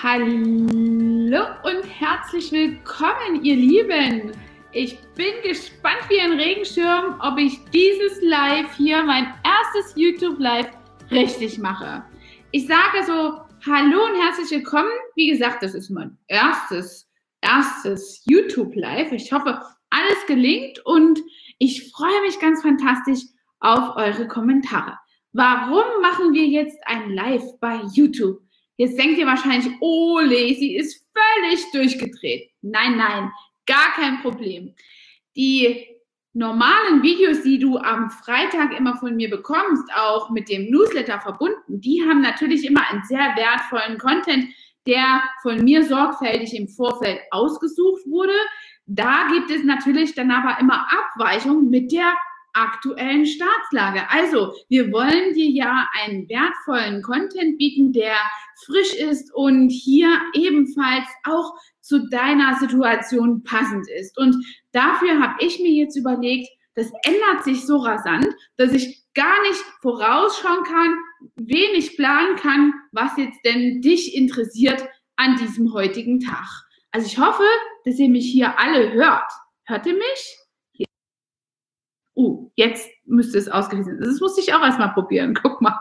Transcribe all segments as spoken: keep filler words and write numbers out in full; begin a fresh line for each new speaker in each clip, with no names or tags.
Hallo und herzlich willkommen, ihr Lieben. Ich bin gespannt wie ein Regenschirm, ob ich dieses Live hier, mein erstes YouTube-Live, richtig mache. Ich sage so, hallo und herzlich willkommen. Wie gesagt, das ist mein erstes, erstes YouTube-Live. Ich hoffe, alles gelingt und ich freue mich ganz fantastisch auf eure Kommentare. Warum machen wir jetzt ein Live bei YouTube? Jetzt denkt ihr wahrscheinlich, oh, sie ist völlig durchgedreht. Nein, nein, gar kein Problem. Die normalen Videos, die du am Freitag immer von mir bekommst, auch mit dem Newsletter verbunden, die haben natürlich immer einen sehr wertvollen Content, der von mir sorgfältig im Vorfeld ausgesucht wurde. Da gibt es natürlich dann aber immer Abweichungen mit der aktuellen Staatslage. Also, wir wollen dir ja einen wertvollen Content bieten, der frisch ist und hier ebenfalls auch zu deiner Situation passend ist. Und dafür habe ich mir jetzt überlegt, das ändert sich so rasant, dass ich gar nicht vorausschauen kann, wenig planen kann, was jetzt denn dich interessiert an diesem heutigen Tag. Also ich hoffe, dass ihr mich hier alle hört. Hört ihr mich? Uh, jetzt müsste es ausgewiesen sein. Das musste ich auch erstmal probieren. Guck mal.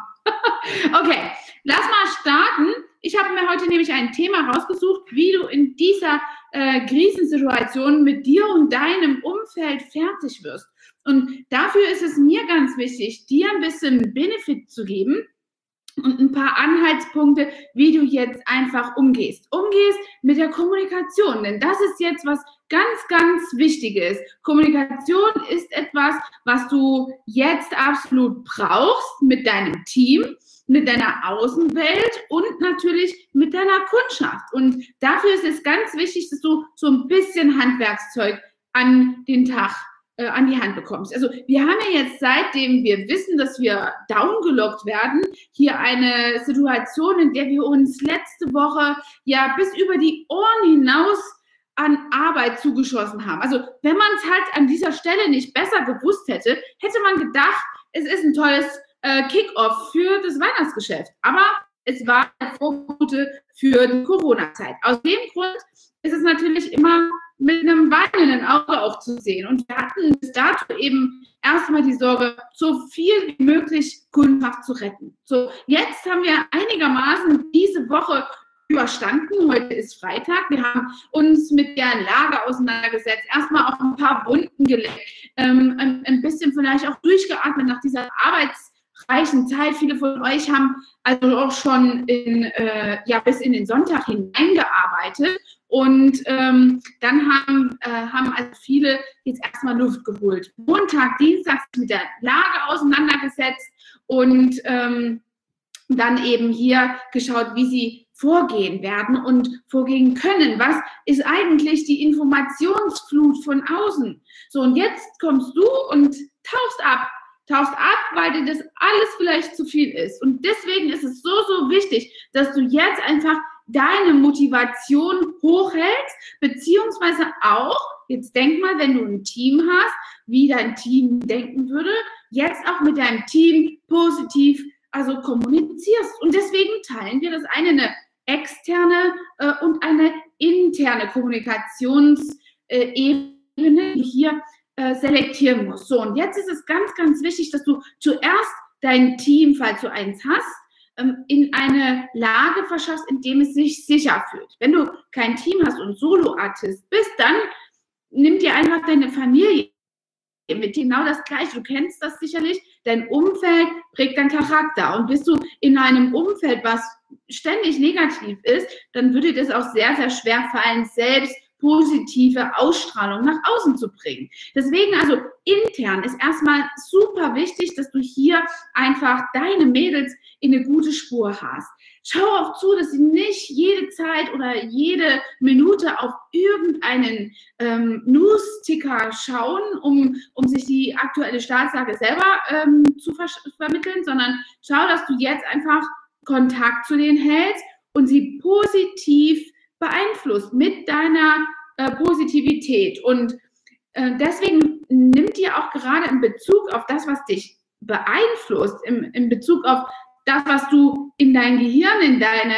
Okay, lass mal starten. Ich habe mir heute nämlich ein Thema rausgesucht, wie du in dieser äh, Krisensituation mit dir und deinem Umfeld fertig wirst. Und dafür ist es mir ganz wichtig, dir ein bisschen Benefit zu geben und ein paar Anhaltspunkte, wie du jetzt einfach umgehst. Umgehst mit der Kommunikation, denn das ist jetzt was ganz, ganz Wichtiges. Kommunikation ist etwas, was du jetzt absolut brauchst mit deinem Team, mit deiner Außenwelt und natürlich mit deiner Kundschaft. Und dafür ist es ganz wichtig, dass du so ein bisschen Handwerkszeug an den Tag äh, an die Hand bekommst. Also wir haben ja jetzt, seitdem wir wissen, dass wir downgelockt werden, hier eine Situation, in der wir uns letzte Woche ja bis über die Ohren hinaus an Arbeit zugeschossen haben. Also wenn man es halt an dieser Stelle nicht besser gewusst hätte, hätte man gedacht, es ist ein tolles äh, Kick-off für das Weihnachtsgeschäft. Aber es war eine Vorbote für die Corona-Zeit. Aus dem Grund ist es natürlich immer mit einem weinenden Auge auch zu sehen. Und wir hatten bis dato eben erstmal die Sorge, so viel wie möglich Kundschaft zu retten. So, jetzt haben wir einigermaßen diese Woche überstanden. Heute ist Freitag. Wir haben uns mit der Lage auseinandergesetzt, erstmal auch ein paar Wunden geleckt, ähm, ein, ein bisschen vielleicht auch durchgeatmet nach dieser arbeitsreichen Zeit. Viele von euch haben also auch schon in, äh, ja, bis in den Sonntag hineingearbeitet. Und ähm, dann haben, äh, haben also viele jetzt erstmal Luft geholt. Montag, Dienstag mit der Lage auseinandergesetzt und ähm, dann eben hier geschaut, wie sie vorgehen werden und vorgehen können. Was ist eigentlich die Informationsflut von außen? So, und jetzt kommst du und tauchst ab. Tauchst ab, weil dir das alles vielleicht zu viel ist. Und deswegen ist es so, so wichtig, dass du jetzt einfach deine Motivation hochhältst, beziehungsweise auch, jetzt denk mal, wenn du ein Team hast, wie dein Team denken würde, jetzt auch mit deinem Team positiv also kommunizierst. Und deswegen teilen wir das eine, eine externe äh, und eine interne Kommunikationsebene, äh, die hier äh, selektieren muss. So, und jetzt ist es ganz, ganz wichtig, dass du zuerst dein Team, falls du eins hast, ähm, in eine Lage verschaffst, in dem es sich sicher fühlt. Wenn du kein Team hast und Solo-Artist bist, dann nimm dir einfach deine Familie mit, genau das Gleiche. Du kennst das sicherlich. Dein Umfeld prägt deinen Charakter. Und bist du in einem Umfeld, was ständig negativ ist, dann würde dir das auch sehr, sehr schwer fallen, selbst positive Ausstrahlung nach außen zu bringen. Deswegen also intern ist erstmal super wichtig, dass du hier einfach deine Mädels in eine gute Spur hast. Schau auch zu, dass sie nicht jede Zeit oder jede Minute auf irgendeinen ähm, News-Ticker schauen, um, um sich die aktuelle Staatslage selber ähm, zu ver vermitteln, sondern schau, dass du jetzt einfach Kontakt zu denen hältst und sie positiv beeinflusst mit deiner äh, Positivität. Und äh, deswegen nimmt dir auch gerade in Bezug auf das, was dich beeinflusst, im, in Bezug auf das, was du in dein Gehirn, in deine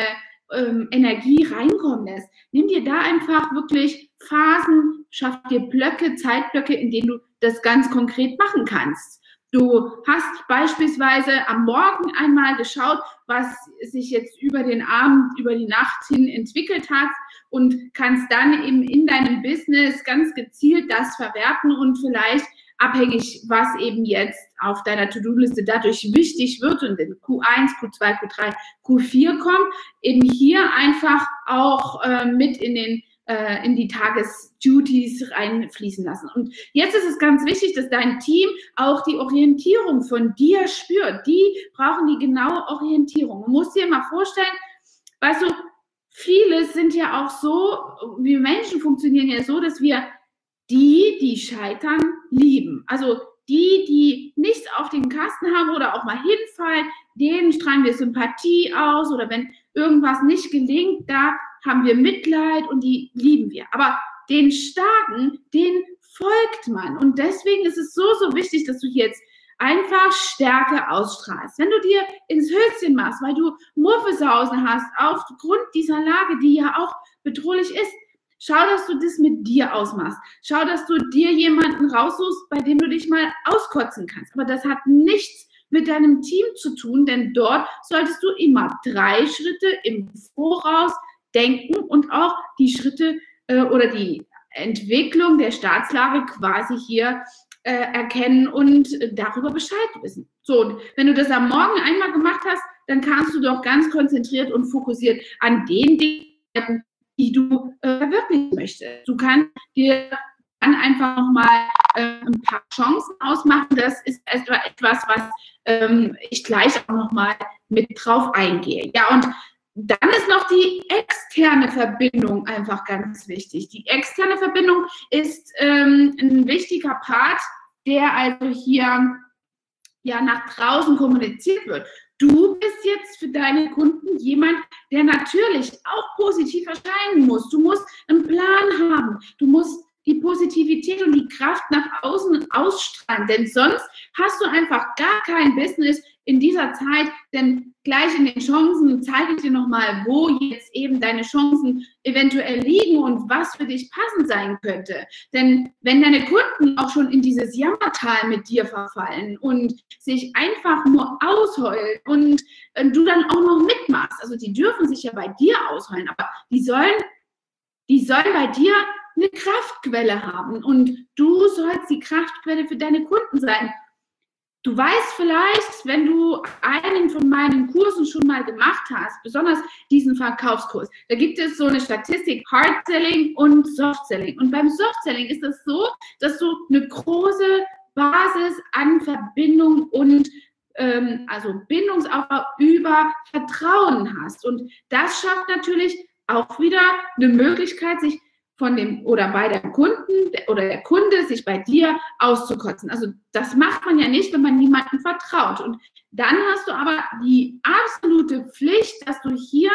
ähm, Energie reinkommen lässt. Nimm dir da einfach wirklich Phasen, schaff dir Blöcke, Zeitblöcke, in denen du das ganz konkret machen kannst. Du hast beispielsweise am Morgen einmal geschaut, was sich jetzt über den Abend, über die Nacht hin entwickelt hat und kannst dann eben in deinem Business ganz gezielt das verwerten und vielleicht abhängig, was eben jetzt auf deiner To-Do-Liste dadurch wichtig wird und in Q eins, Q zwei, Q drei, Q vier kommt, eben hier einfach auch äh, mit in den in die Tagesduties reinfließen lassen. Und jetzt ist es ganz wichtig, dass dein Team auch die Orientierung von dir spürt. Die brauchen die genaue Orientierung. Du musst dir mal vorstellen, weißt du, viele sind ja auch so, wir Menschen funktionieren ja so, dass wir die, die scheitern, lieben. Also die, die nichts auf den Kasten haben oder auch mal hinfallen, denen strahlen wir Sympathie aus oder wenn irgendwas nicht gelingt, da haben wir Mitleid und die lieben wir. Aber den Starken, den folgt man. Und deswegen ist es so, so wichtig, dass du jetzt einfach Stärke ausstrahlst. Wenn du dir ins Höschen machst, weil du Muffelsausen hast, aufgrund dieser Lage, die ja auch bedrohlich ist, schau, dass du das mit dir ausmachst. Schau, dass du dir jemanden raussuchst, bei dem du dich mal auskotzen kannst. Aber das hat nichts mit deinem Team zu tun, denn dort solltest du immer drei Schritte im Voraus denken und auch die Schritte äh, oder die Entwicklung der Staatslage quasi hier äh, erkennen und äh, darüber Bescheid wissen. So, und wenn du das am Morgen einmal gemacht hast, dann kannst du doch ganz konzentriert und fokussiert an den Dingen, die du äh, verwirklichen möchtest. Du kannst dir dann einfach nochmal äh, ein paar Chancen ausmachen. Das ist etwas, was ähm, ich gleich auch nochmal mit drauf eingehe. Ja, und dann ist noch die externe Verbindung einfach ganz wichtig. Die externe Verbindung ist ähm, ein wichtiger Part, der also hier ja nach draußen kommuniziert wird. Du bist jetzt für deine Kunden jemand, der natürlich auch positiv erscheinen muss. Du musst einen Plan haben. Du musst die Positivität und die Kraft nach außen ausstrahlen, denn sonst hast du einfach gar kein Business in dieser Zeit, denn gleich in den Chancen zeige ich dir nochmal, wo jetzt eben deine Chancen eventuell liegen und was für dich passend sein könnte. Denn wenn deine Kunden auch schon in dieses Jammertal mit dir verfallen und sich einfach nur ausheulen und äh, du dann auch noch mitmachst, also die dürfen sich ja bei dir ausheulen, aber die sollen, die sollen bei dir eine Kraftquelle haben und du sollst die Kraftquelle für deine Kunden sein. Du weißt vielleicht, wenn du einen von meinen Kursen schon mal gemacht hast, besonders diesen Verkaufskurs, da gibt es so eine Statistik, Hard Selling und Soft Selling. Und beim Soft Selling ist es so, dass du eine große Basis an Verbindung und ähm, also Bindungsaufbau über Vertrauen hast. Und das schafft natürlich auch wieder eine Möglichkeit, sich von dem oder bei dem Kunden oder der Kunde sich bei dir auszukotzen. Also das macht man ja nicht, wenn man niemandem vertraut. Und dann hast du aber die absolute Pflicht, dass du hier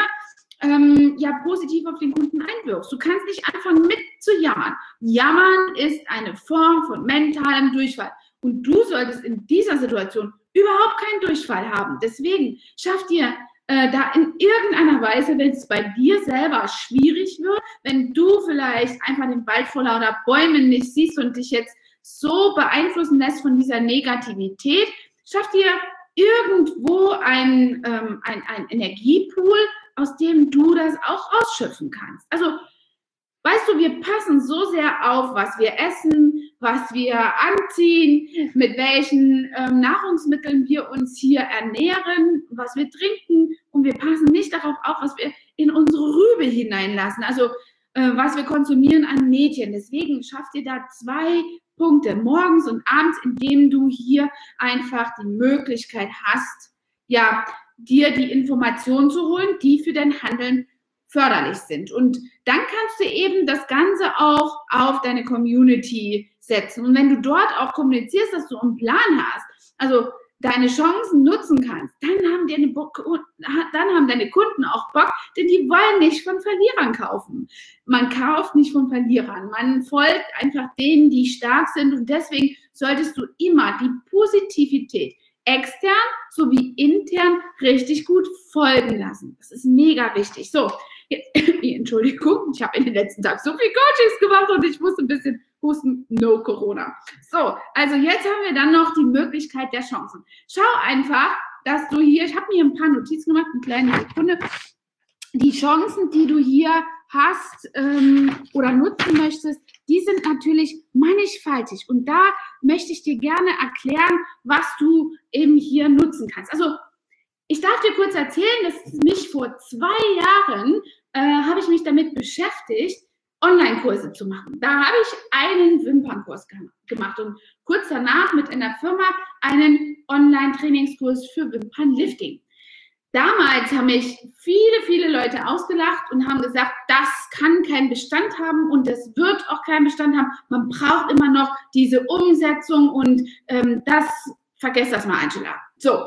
ähm, ja positiv auf den Kunden einwirkst. Du kannst nicht anfangen mit zu jammern. Jammern ist eine Form von mentalem Durchfall. Und du solltest in dieser Situation überhaupt keinen Durchfall haben. Deswegen schaff dir da in irgendeiner Weise, wenn es bei dir selber schwierig wird, wenn du vielleicht einfach den Wald vor lauter Bäumen nicht siehst und dich jetzt so beeinflussen lässt von dieser Negativität, schaff dir irgendwo ein, ähm, ein, ein Energiepool, aus dem du das auch ausschöpfen kannst. Also, weißt du, wir passen so sehr auf, was wir essen, was wir anziehen, mit welchen ähm, Nahrungsmitteln wir uns hier ernähren, was wir trinken und wir passen nicht darauf auf, was wir in unsere Rübe hineinlassen, also äh, was wir konsumieren an Medien. Deswegen schaff dir da zwei Punkte, morgens und abends, indem du hier einfach die Möglichkeit hast, ja, dir die Informationen zu holen, die für dein Handeln förderlich sind. Und dann kannst du eben das Ganze auch auf deine Community setzen. Und wenn du dort auch kommunizierst, dass du einen Plan hast, also deine Chancen nutzen kannst, dann haben, deine dann haben deine Kunden auch Bock, denn die wollen nicht von Verlierern kaufen. Man kauft nicht von Verlierern. Man folgt einfach denen, die stark sind. Und deswegen solltest du immer die Positivität extern sowie intern richtig gut folgen lassen. Das ist mega wichtig. So, jetzt, Entschuldigung, ich habe in den letzten Tagen so viel Coachings gemacht und ich muss ein bisschen husten, no Corona. So, also jetzt haben wir dann noch die Möglichkeit der Chancen. Schau einfach, dass du hier, ich habe mir ein paar Notizen gemacht, eine kleine Sekunde, die Chancen, die du hier hast ähm, oder nutzen möchtest, die sind natürlich mannigfaltig. Und da möchte ich dir gerne erklären, was du eben hier nutzen kannst. Also ich darf dir kurz erzählen, dass mich vor zwei Jahren äh, habe ich mich damit beschäftigt, Online-Kurse zu machen. Da habe ich einen Wimpernkurs gemacht und kurz danach mit einer Firma einen Online-Trainingskurs für Wimpernlifting. Damals haben mich viele, viele Leute ausgelacht und haben gesagt, das kann keinen Bestand haben und das wird auch keinen Bestand haben. Man braucht immer noch diese Umsetzung und ähm, das, vergesst das mal, Angela. So,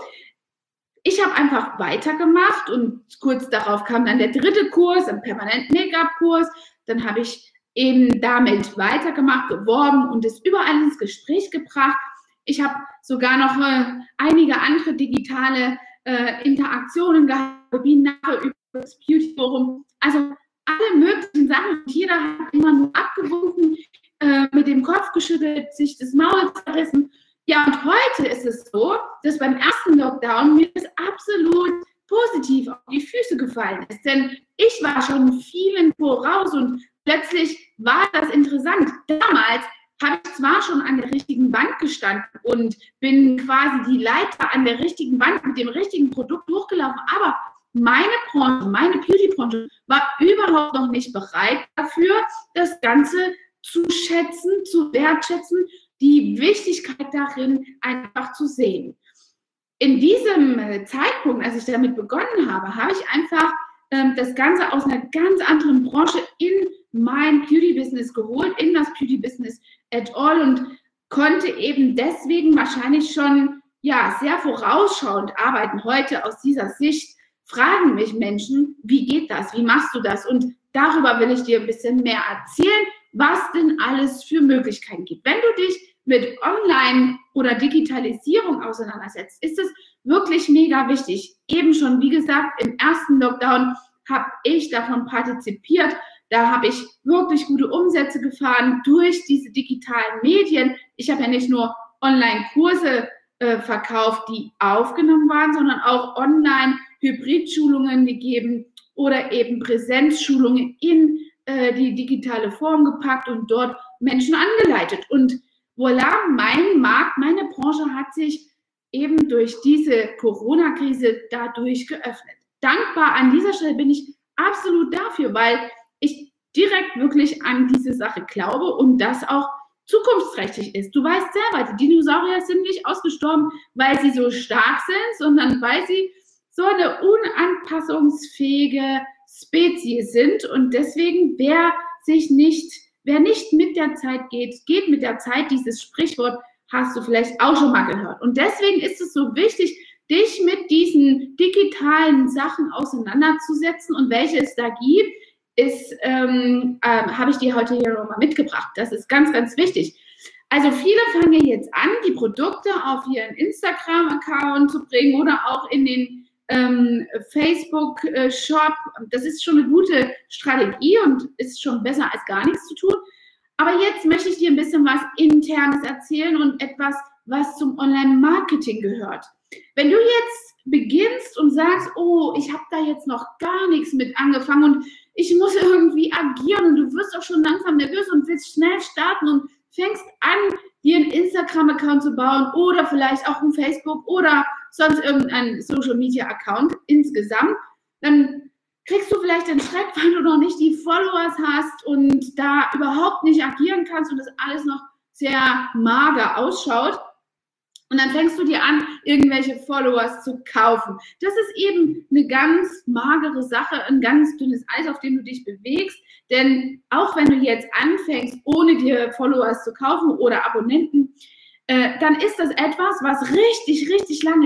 ich habe einfach weitergemacht und kurz darauf kam dann der dritte Kurs, ein Permanent-Make-up-Kurs. Dann habe ich eben damit weitergemacht, geworben und es überall ins Gespräch gebracht. Ich habe sogar noch äh, einige andere digitale äh, Interaktionen gehabt, Webinare über das Beauty Forum. Also alle möglichen Sachen. Und jeder hat immer nur abgewunken, äh, mit dem Kopf geschüttelt, sich das Maul zerrissen. Ja, und heute ist es so, dass beim ersten Lockdown mir das absolut positiv auf die Füße gefallen ist. Denn ich war schon vielen voraus und plötzlich war das interessant. Damals habe ich zwar schon an der richtigen Wand gestanden und bin quasi die Leiter an der richtigen Wand mit dem richtigen Produkt hochgelaufen, aber meine Branche, meine Beauty-Branche war überhaupt noch nicht bereit dafür, das Ganze zu schätzen, zu wertschätzen, die Wichtigkeit darin einfach zu sehen. In diesem Zeitpunkt, als ich damit begonnen habe, habe ich einfach ähm, das Ganze aus einer ganz anderen Branche in mein Beauty-Business geholt, in das Beauty-Business at all und konnte eben deswegen wahrscheinlich schon ja, sehr vorausschauend arbeiten. Heute aus dieser Sicht fragen mich Menschen, wie geht das, wie machst du das? Und darüber will ich dir ein bisschen mehr erzählen, was denn alles für Möglichkeiten gibt. Wenn du dich mit Online- oder Digitalisierung auseinandersetzt, ist es wirklich mega wichtig. Eben schon, wie gesagt, im ersten Lockdown habe ich davon partizipiert. Da habe ich wirklich gute Umsätze gefahren durch diese digitalen Medien. Ich habe ja nicht nur Online-Kurse äh, verkauft, die aufgenommen waren, sondern auch Online-Hybrid-Schulungen gegeben oder eben Präsenzschulungen in äh, die digitale Form gepackt und dort Menschen angeleitet. Und voilà, mein Markt, meine Branche hat sich eben durch diese Corona-Krise dadurch geöffnet. Dankbar an dieser Stelle bin ich absolut dafür, weil ich direkt wirklich an diese Sache glaube und das auch zukunftsträchtig ist. Du weißt selber, die Dinosaurier sind nicht ausgestorben, weil sie so stark sind, sondern weil sie so eine unanpassungsfähige Spezies sind und deswegen, wer sich nicht Wer nicht mit der Zeit geht, geht mit der Zeit. Dieses Sprichwort hast du vielleicht auch schon mal gehört. Und deswegen ist es so wichtig, dich mit diesen digitalen Sachen auseinanderzusetzen. Und welche es da gibt, ist, ähm, äh, habe ich dir heute hier nochmal mitgebracht. Das ist ganz, ganz wichtig. Also viele fangen jetzt an, die Produkte auf ihren Instagram-Account zu bringen oder auch in den Ähm, Facebook-Shop. Das ist schon eine gute Strategie und ist schon besser als gar nichts zu tun. Aber jetzt möchte ich dir ein bisschen was Internes erzählen und etwas, was zum Online-Marketing gehört. Wenn du jetzt beginnst und sagst, oh, ich habe da jetzt noch gar nichts mit angefangen und ich muss irgendwie agieren und du wirst auch schon langsam nervös und willst schnell starten und fängst an, dir einen Instagram-Account zu bauen oder vielleicht auch einen Facebook oder sonst irgendeinen Social-Media-Account insgesamt, dann kriegst du vielleicht den Schreck, weil du noch nicht die Followers hast und da überhaupt nicht agieren kannst und das alles noch sehr mager ausschaut. Und dann fängst du dir an, irgendwelche Followers zu kaufen. Das ist eben eine ganz magere Sache, ein ganz dünnes Eis, auf dem du dich bewegst. Denn auch wenn du jetzt anfängst, ohne dir Followers zu kaufen oder Abonnenten, äh, dann ist das etwas, was richtig, richtig lange dauert.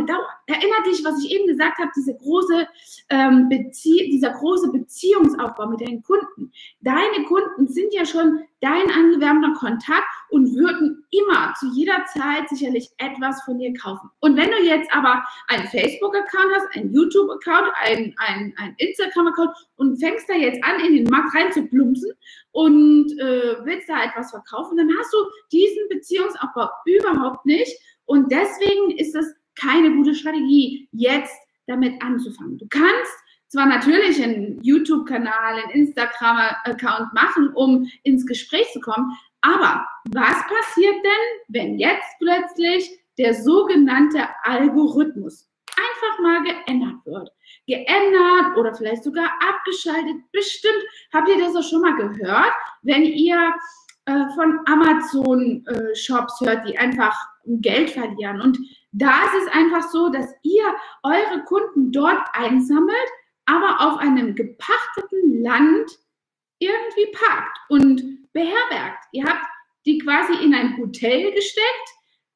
erinnert dich, was ich eben gesagt habe, diese große, ähm, Bezie dieser große Beziehungsaufbau mit deinen Kunden. Deine Kunden sind ja schon dein angewärmter Kontakt und würden immer zu jeder Zeit sicherlich etwas von dir kaufen. Und wenn du jetzt aber einen Facebook-Account hast, einen YouTube-Account, einen, einen, einen Instagram-Account und fängst da jetzt an, in den Markt rein zu plumpsen und äh, willst da etwas verkaufen, dann hast du diesen Beziehungsaufbau überhaupt nicht. Und deswegen ist es keine gute Strategie, jetzt damit anzufangen. Du kannst zwar natürlich einen YouTube-Kanal, einen Instagram-Account machen, um ins Gespräch zu kommen, aber was passiert denn, wenn jetzt plötzlich der sogenannte Algorithmus einfach mal geändert wird? Geändert oder vielleicht sogar abgeschaltet. Bestimmt habt ihr das auch schon mal gehört, wenn ihr äh, von Amazon-Shops äh, hört, die einfach Geld verlieren. Und da ist es einfach so, dass ihr eure Kunden dort einsammelt, aber auf einem gepachteten Land irgendwie parkt und beherbergt. Ihr habt die quasi in ein Hotel gesteckt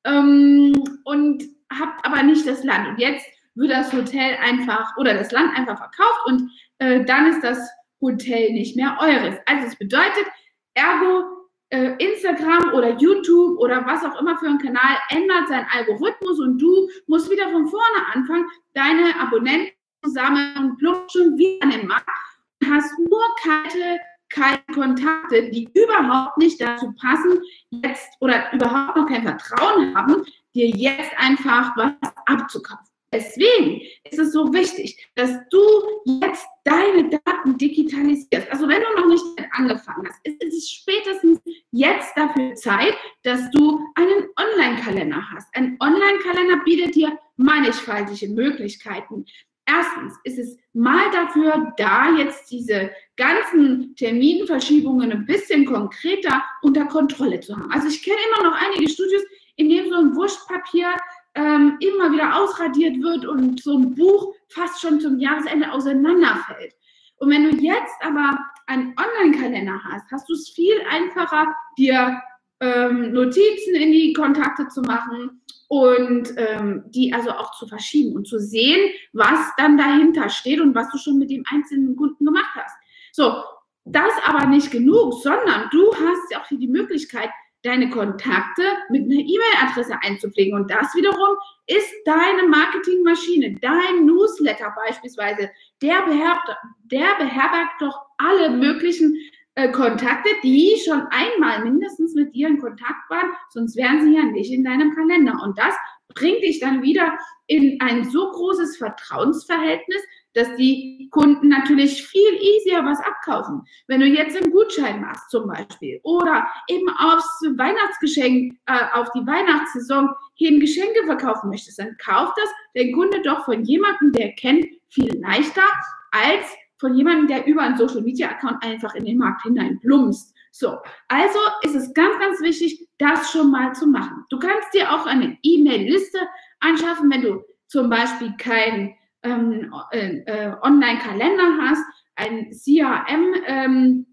ähm, und habt aber nicht das Land. Und jetzt wird das Hotel einfach oder das Land einfach verkauft und äh, dann ist das Hotel nicht mehr eures. Also es bedeutet, ergo äh, Instagram oder YouTube oder was auch immer für ein Kanal ändert seinen Algorithmus und du musst wieder von vorne anfangen, deine Abonnenten zusammen und plumpst schon wieder an den Markt und hast nur kalte, kalte Kontakte, die überhaupt nicht dazu passen, jetzt oder überhaupt noch kein Vertrauen haben, dir jetzt einfach was abzukaufen. Deswegen ist es so wichtig, dass du jetzt deine Daten digitalisierst. Also wenn du noch nicht angefangen hast, ist es spätestens jetzt dafür Zeit, dass du einen Online-Kalender hast. Ein Online-Kalender bietet dir mannigfaltige Möglichkeiten. Erstens ist es mal dafür da, jetzt diese ganzen Terminverschiebungen ein bisschen konkreter unter Kontrolle zu haben. Also ich kenne immer noch einige Studios, in denen so ein Wurstpapier ähm, immer wieder ausradiert wird und so ein Buch fast schon zum Jahresende auseinanderfällt. Und wenn du jetzt aber einen Online-Kalender hast, hast du es viel einfacher, dir ähm, Notizen in die Kontakte zu machen und ähm, die also auch zu verschieben und zu sehen, was dann dahinter steht und was du schon mit dem einzelnen Kunden gemacht hast. So, das aber nicht genug, sondern du hast ja auch hier die Möglichkeit, deine Kontakte mit einer E-Mail-Adresse einzupflegen. Und das wiederum ist deine Marketingmaschine, dein Newsletter beispielsweise. Der beherbergt, der beherbergt doch alle möglichen äh, Kontakte, die schon einmal mindestens mit dir in Kontakt waren, sonst wären sie ja nicht in deinem Kalender. Und das bringt dich dann wieder in ein so großes Vertrauensverhältnis, dass die Kunden natürlich viel easier was abkaufen. Wenn du jetzt einen Gutschein machst zum Beispiel oder eben aufs Weihnachtsgeschenk, äh, auf die Weihnachtssaison hin Geschenke verkaufen möchtest, dann kauft das der Kunde doch von jemandem, der kennt, viel leichter als von jemandem, der über einen Social-Media-Account einfach in den Markt hinein plumpst. So, also ist es ganz, ganz wichtig, das schon mal zu machen. Du kannst dir auch eine E-Mail-Liste anschaffen, wenn du zum Beispiel kein ähm, äh, Online-Kalender hast, ein C R M ähm,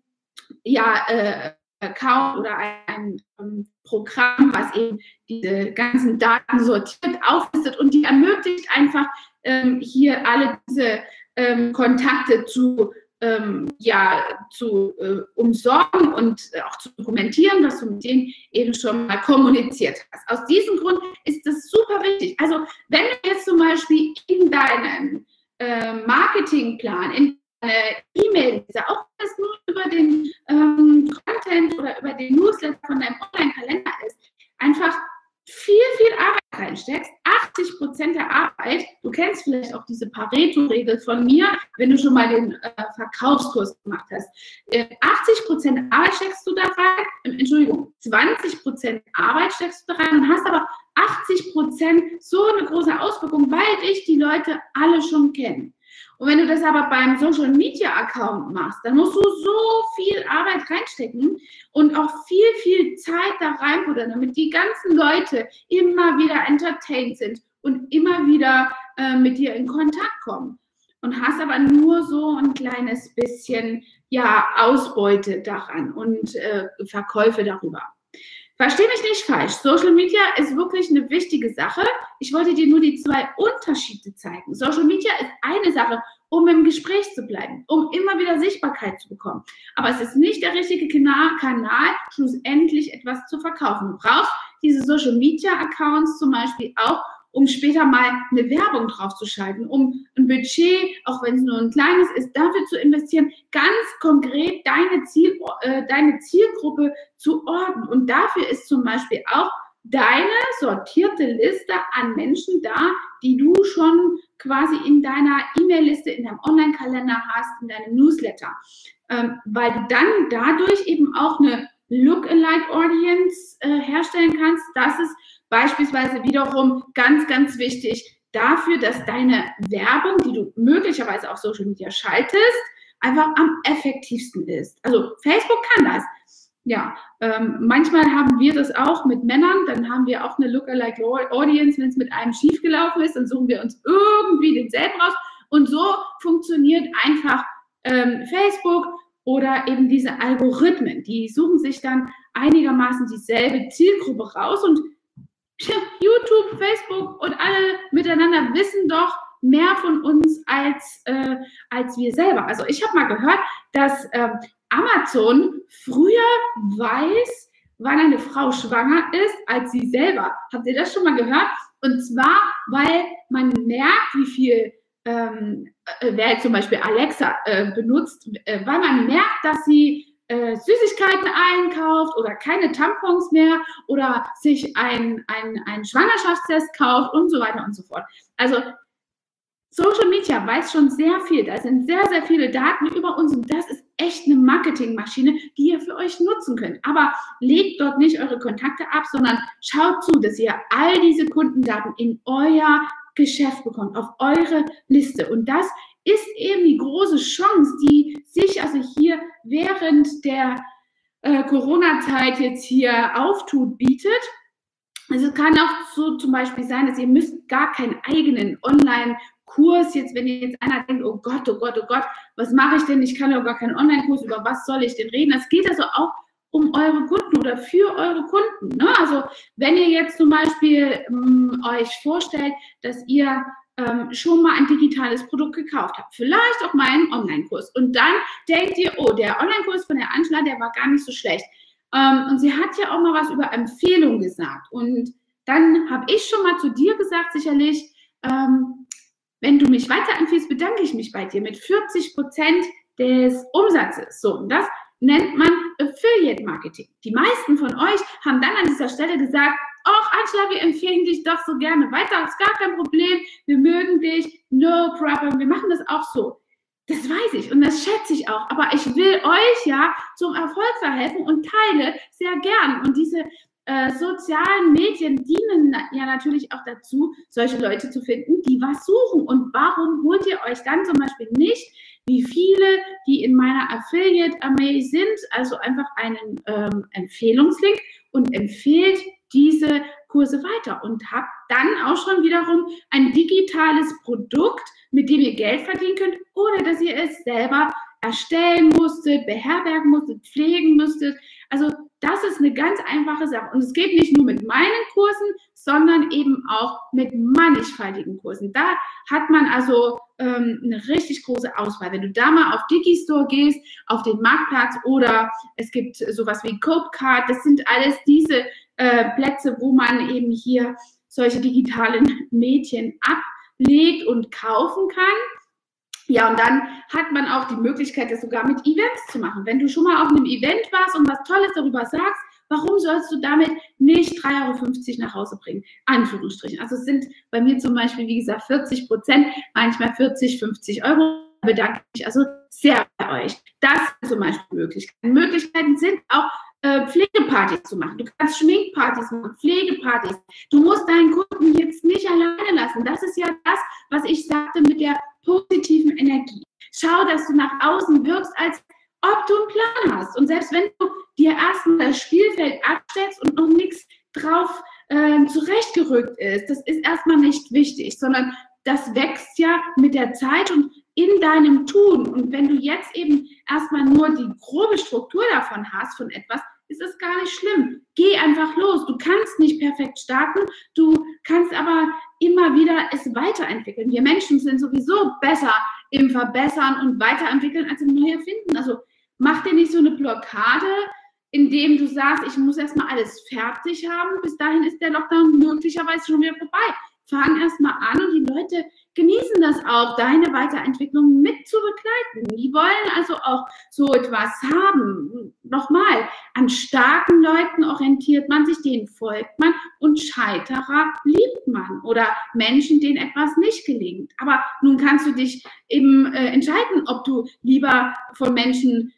ja, äh, Account oder ein, ein ähm, Programm, was eben diese ganzen Daten sortiert, auflistet und die ermöglicht einfach ähm, hier alle diese ähm, Kontakte zu Ähm, ja, zu äh, umsorgen und äh, auch zu dokumentieren, was du mit denen eben schon mal kommuniziert hast. Aus diesem Grund ist das super wichtig. Also wenn du jetzt zum Beispiel in deinem äh, Marketingplan, in deine E-Mail-Liste, auch wenn es nur über den ähm, Content oder über den Newsletter von deinem Online-Kalender ist, einfach viel, viel Arbeit reinsteckst, achtzig Prozent der Arbeit, du kennst vielleicht auch diese Pareto-Regel von mir, wenn du schon mal den äh, Verkaufskurs gemacht hast. Äh, achtzig Prozent Arbeit steckst du da rein, äh, Entschuldigung, zwanzig Prozent Arbeit steckst du da rein und hast aber achtzig Prozent so eine große Auswirkung, weil dich die Leute alle schon kennen. Und wenn du das aber beim Social-Media-Account machst, dann musst du so viel Arbeit reinstecken und auch viel, viel Zeit da reinputtern, damit die ganzen Leute immer wieder entertained sind und immer wieder äh, mit dir in Kontakt kommen. Und hast aber nur so ein kleines bisschen ja, Ausbeute daran und äh, Verkäufe darüber. Versteh mich nicht falsch. Social Media ist wirklich eine wichtige Sache. Ich wollte dir nur die zwei Unterschiede zeigen. Social Media ist eine Sache, um im Gespräch zu bleiben, um immer wieder Sichtbarkeit zu bekommen. Aber es ist nicht der richtige Kanal, schlussendlich etwas zu verkaufen. Du brauchst diese Social Media Accounts zum Beispiel auch, um später mal eine Werbung drauf zu schalten, um ein Budget, auch wenn es nur ein kleines ist, dafür zu investieren, ganz konkret deine, Ziel, äh, deine Zielgruppe zu ordnen. Und dafür ist zum Beispiel auch deine sortierte Liste an Menschen da, die du schon quasi in deiner E-Mail-Liste, in deinem Online-Kalender hast, in deinem Newsletter. Ähm, weil du dann dadurch eben auch eine Look-alike-Audience äh, herstellen kannst. Das ist beispielsweise wiederum ganz, ganz wichtig dafür, dass deine Werbung, die du möglicherweise auf Social Media schaltest, einfach am effektivsten ist. Also Facebook kann das. Ja, ähm, manchmal haben wir das auch mit Männern, dann haben wir auch eine Lookalike Audience, wenn es mit einem schiefgelaufen ist, dann suchen wir uns irgendwie denselben raus und so funktioniert einfach ähm, Facebook oder eben diese Algorithmen, die suchen sich dann einigermaßen dieselbe Zielgruppe raus und YouTube, Facebook und alle miteinander wissen doch mehr von uns als, äh, als wir selber. Also ich habe mal gehört, dass äh, Amazon früher weiß, wann eine Frau schwanger ist, als sie selber. Habt ihr das schon mal gehört? Und zwar, weil man merkt, wie viel, ähm, äh, wer jetzt zum Beispiel Alexa äh, benutzt, äh, weil man merkt, dass sie äh, Süßigkeiten einkauft oder keine Tampons mehr oder sich ein, ein, ein Schwangerschaftstest kauft und so weiter und so fort. Also Social Media weiß schon sehr viel. Da sind sehr, sehr viele Daten über uns und das ist echt eine Marketingmaschine, die ihr für euch nutzen könnt. Aber legt dort nicht eure Kontakte ab, sondern schaut zu, dass ihr all diese Kundendaten in euer Geschäft bekommt, auf eure Liste. Und das ist eben die große Chance, die sich also hier während der äh, Corona-Zeit jetzt hier auftut, bietet. Also es kann auch so zum Beispiel sein, dass ihr müsst gar keinen eigenen Online-Kurs jetzt, wenn ihr jetzt einer denkt, oh Gott, oh Gott, oh Gott, was mache ich denn? Ich kann ja gar keinen Online-Kurs, über was soll ich denn reden? Es geht also auch um eure Kunden oder für eure Kunden. Ne? Also wenn ihr jetzt zum Beispiel ähm, euch vorstellt, dass ihr ähm, schon mal ein digitales Produkt gekauft habt, vielleicht auch mal einen Online-Kurs und dann denkt ihr, oh, der Online-Kurs von der Angela, der war gar nicht so schlecht. Ähm, und sie hat ja auch mal was über Empfehlungen gesagt und dann habe ich schon mal zu dir gesagt, sicherlich, ähm, wenn du mich weiterempfiehlst, bedanke ich mich bei dir mit vierzig Prozent des Umsatzes. So, und das nennt man Affiliate Marketing. Die meisten von euch haben dann an dieser Stelle gesagt, ach Angela, wir empfehlen dich doch so gerne weiter, ist gar kein Problem, wir mögen dich, no problem, wir machen das auch so. Das weiß ich und das schätze ich auch, aber ich will euch ja zum Erfolg verhelfen und teile sehr gern. Und diese äh, sozialen Medien dienen ja natürlich auch dazu, solche Leute zu finden, die was suchen. Und warum holt ihr euch dann zum Beispiel nicht, wie viele, die in meiner Affiliate-Armee sind, also einfach einen ähm, Empfehlungslink und empfehlt diese Kurse weiter und habt dann auch schon wiederum ein digitales Produkt, mit dem ihr Geld verdienen könnt, ohne dass ihr es selber erstellen musstet, beherbergen musstet, pflegen müsstet. Also das ist eine ganz einfache Sache. Und es geht nicht nur mit meinen Kursen, sondern eben auch mit mannigfaltigen Kursen. Da hat man also ähm, eine richtig große Auswahl. Wenn du da mal auf Digistore gehst, auf den Marktplatz oder es gibt sowas wie Copecard, das sind alles diese äh, Plätze, wo man eben hier solche digitalen Medien ablegt und kaufen kann. Ja, und dann hat man auch die Möglichkeit, das sogar mit Events zu machen. Wenn du schon mal auf einem Event warst und was Tolles darüber sagst, warum sollst du damit nicht drei Euro fünfzig nach Hause bringen? Anführungsstrichen. Also es sind bei mir zum Beispiel, wie gesagt, vierzig Prozent, manchmal vierzig, fünfzig Euro. Da bedanke ich mich also sehr bei euch. Das sind zum Beispiel Möglichkeiten. Möglichkeiten sind auch, äh, Pflegepartys zu machen. Du kannst Schminkpartys machen, Pflegepartys. Du musst deinen Kunden jetzt nicht alleine lassen. Das ist ja das, was ich sagte mit der positiven Energie. Schau, dass du nach außen wirkst, als ob du einen Plan hast. Und selbst wenn du dir erstmal das Spielfeld abstellst und noch nichts drauf äh, zurechtgerückt ist, das ist erstmal nicht wichtig, sondern das wächst ja mit der Zeit und in deinem Tun. Und wenn du jetzt eben erstmal nur die grobe Struktur davon hast, von etwas, ist Es ist gar nicht schlimm. Geh einfach los. Du kannst nicht perfekt starten, du kannst aber immer wieder es weiterentwickeln. Wir Menschen sind sowieso besser im Verbessern und Weiterentwickeln als im Neuerfinden. Also mach dir nicht so eine Blockade, indem du sagst, ich muss erstmal alles fertig haben. Bis dahin ist der Lockdown möglicherweise schon wieder vorbei. Fang erstmal an und die Leute genießen das auch, deine Weiterentwicklung mit zu begleiten. Die wollen also auch so etwas haben. Nochmal, an starken Leuten orientiert man sich, denen folgt man und Scheiterer liebt man oder Menschen, denen etwas nicht gelingt. Aber nun kannst du dich eben äh, entscheiden, ob du lieber von Menschen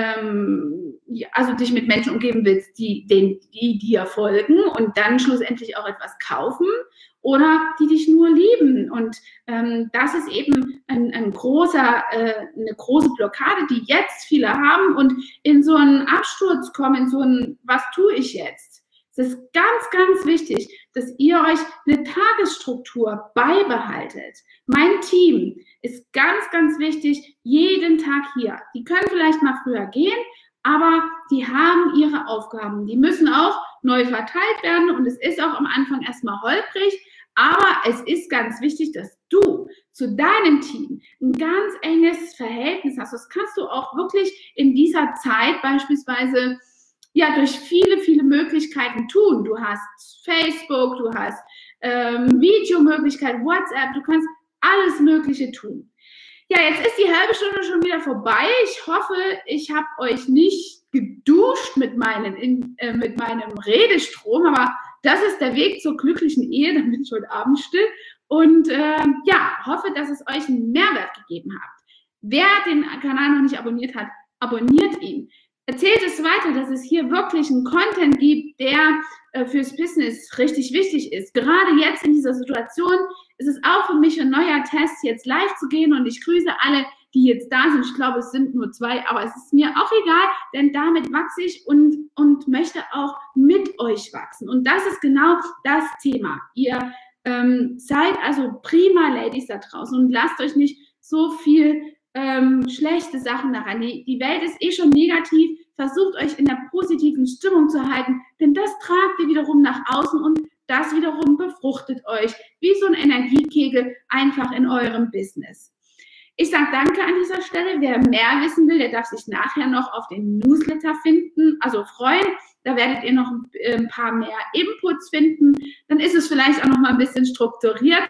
ähm, also dich mit Menschen umgeben willst, die, den, die dir folgen und dann schlussendlich auch etwas kaufen oder die dich nur lieben. Und ähm, das ist eben ein, ein großer, äh, eine große Blockade, die jetzt viele haben und in so einen Absturz kommen, in so ein, was tue ich jetzt? Es ist ganz, ganz wichtig, dass ihr euch eine Tagesstruktur beibehaltet. Mein Team ist ganz, ganz wichtig, jeden Tag hier. Die können vielleicht mal früher gehen, aber die haben ihre Aufgaben. Die müssen auch neu verteilt werden und es ist auch am Anfang erstmal holprig, aber es ist ganz wichtig, dass du zu deinem Team ein ganz enges Verhältnis hast. Das kannst du auch wirklich in dieser Zeit beispielsweise ja durch viele, viele Möglichkeiten tun. Du hast Facebook, du hast ähm, Videomöglichkeiten, WhatsApp, du kannst alles Mögliche tun. Ja, jetzt ist die halbe Stunde schon wieder vorbei. Ich hoffe, ich habe euch nicht geduscht mit, meinen, in, äh, mit meinem Redestrom, aber das ist der Weg zur glücklichen Ehe, dann bin ich heute Abend still. Und äh, ja, hoffe, dass es euch einen Mehrwert gegeben hat. Wer den Kanal noch nicht abonniert hat, abonniert ihn. Erzählt es weiter, dass es hier wirklich einen Content gibt, der äh, fürs Business richtig wichtig ist. Gerade jetzt in dieser Situation ist es auch für mich ein neuer Test, jetzt live zu gehen. Und ich grüße alle, die jetzt da sind. Ich glaube, es sind nur zwei, aber es ist mir auch egal, denn damit wachse ich und, und möchte auch mit euch wachsen. Und das ist genau das Thema. Ihr ähm, seid also prima Ladies da draußen und lasst euch nicht so viel Ähm, schlechte Sachen daran. Die, die Welt ist eh schon negativ. Versucht euch in der positiven Stimmung zu halten, denn das tragt ihr wiederum nach außen und das wiederum befruchtet euch wie so ein Energiekegel einfach in eurem Business. Ich sage danke an dieser Stelle. Wer mehr wissen will, der darf sich nachher noch auf den Newsletter finden, also freuen. Da werdet ihr noch ein paar mehr Inputs finden. Dann ist es vielleicht auch noch mal ein bisschen strukturiert.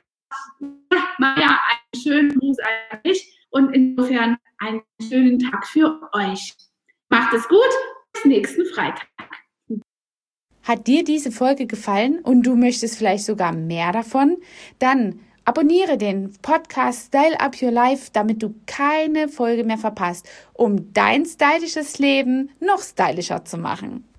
Ja, einen schönen Gruß an mich. Und insofern einen schönen Tag für euch. Macht es gut, bis nächsten Freitag.
Hat dir diese Folge gefallen und du möchtest vielleicht sogar mehr davon? Dann abonniere den Podcast Style Up Your Life, damit du keine Folge mehr verpasst, um dein stylisches Leben noch stylischer zu machen.